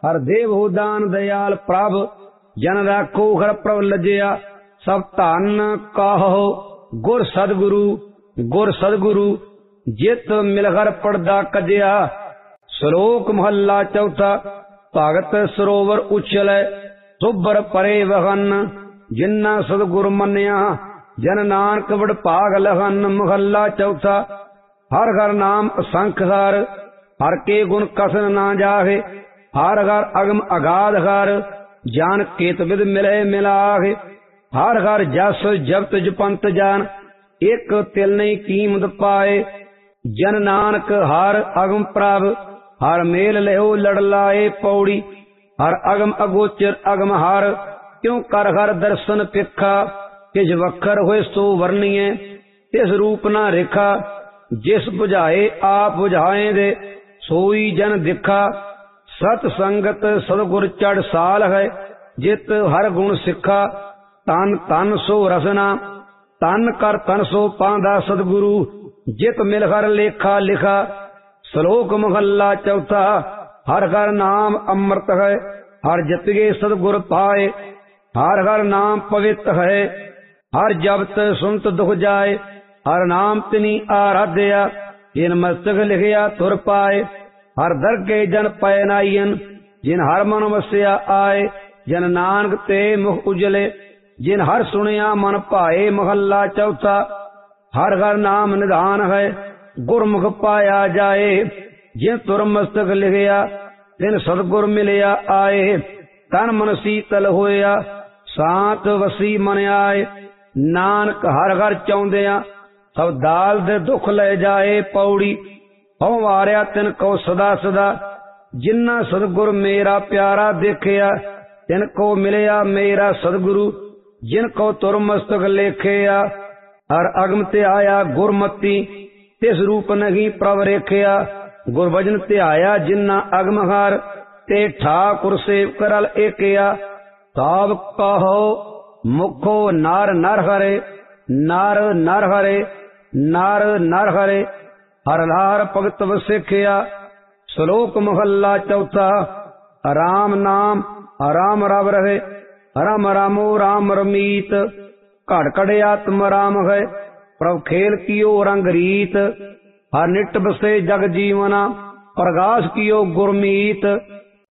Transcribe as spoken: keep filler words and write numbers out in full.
हर देव हो दान दयाल प्रभ, जन राखो हर प्रभ लजया। सब धन कहो गुर सदगुरु, गुर सदगुरु जित मिलहर पड़दा कजया। श्लोक महला चौथा। भगत सरोवर उछल सुबर परे वहन, जिन्ना सदगुर मन्या जन नानक बड़ भाग लहन। महला चौथा। हर हर नाम असंख हर, हर के गुण कसन ना जाहे। हर हर अगम अगाध हर, जान केत विद मिले मिलाहे। हर हर जस जपत जपंत जान, एक तिल नहीं कीमत पाए। जन नानक हर अगम प्रभ, हर मेल लेहो लड़ लाए। पौड़ी। हर अगम अगोचर अगम हर, क्यों कर हर दर्शन पिखा। किस वखर होए सो वर्णिए, तिस रूप ना रेखा। जिस बुझाए आप बुझाए दे, सोई जन दिखा। सत संगत सदगुर चढ़ साल है, जित हर गुण सिखा। तन तन सो रसना, तन कर तन सो पांदा सदगुरु। जित मिल हर लेखा लिखा। श्लोक महला चौथा। हर हर नाम अमृत है, हर जतगे सदगुर पाए। हर हर नाम पवित्र है, हर जपत सुनत दुख जाए। हर नाम तिनी आराध्या, जिन मस्तक लिखिया तुर पाए। हर दरगे जन पै नाइयन, जिन हर मन वसिया आए। जन नानक ते मुख उजले, जिन हर सुनिया मन भाए। महला चौथा। हर हर नाम निधान है, गुरमुख पाया जाए। जिन तुर मस्तक लिखिया, तिन सतगुर मिलिया आए। तन मन शीतल होया, शांत वसी मन आए। नानक हर हर चाहुंदिया, सब दाल दे दुख ले जाए। पौड़ी। हूँ वारिया तिन को सदा सदा, जिन्ना सदगुर मेरा प्यारा देखिया। तिन को मिलिया मेरा सदगुरु, जिन को तुर मस्तक लेखिया। हर अगम ते आया गुरमती, तिस रूप नहीं प्रभ रेखिया। गुरभजन ते आया जिन्ना अगम हार, ते ठाकुर सेव करल एकिया। ताब कहो मुखो नार नर हरे, नार नर हरे, नार नर हरे। हर लार भगत वसिखिया। श्लोक महला चौथा। राम नाम राम रव रहे, राम रामो राम रमीत। घड़ घड़ आत्म राम है, प्रभ खेल कियो रंग रीत। हर निट बसे जग जीवना, प्रगास कियो गुरमीत।